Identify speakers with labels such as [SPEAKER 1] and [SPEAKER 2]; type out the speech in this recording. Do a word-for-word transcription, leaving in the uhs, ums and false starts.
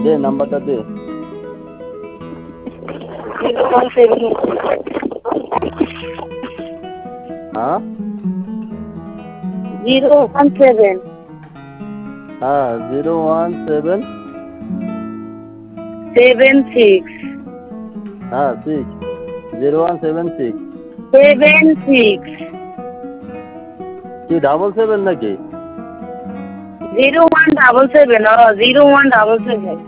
[SPEAKER 1] দে নাম্বারটা দে।
[SPEAKER 2] Zero one seven
[SPEAKER 1] হ্যাঁ
[SPEAKER 2] জিরো ওয়ান সেভেন
[SPEAKER 1] হ্যাঁ zero one seven
[SPEAKER 2] seven six
[SPEAKER 1] হ্যাঁ six zero one seven six
[SPEAKER 2] seven six
[SPEAKER 1] কি ডাবল সেভেন নাকি?
[SPEAKER 2] জিরো ওয়ান ডাবল সেভেন ও জিরো ওয়ান ডাবল সেভেন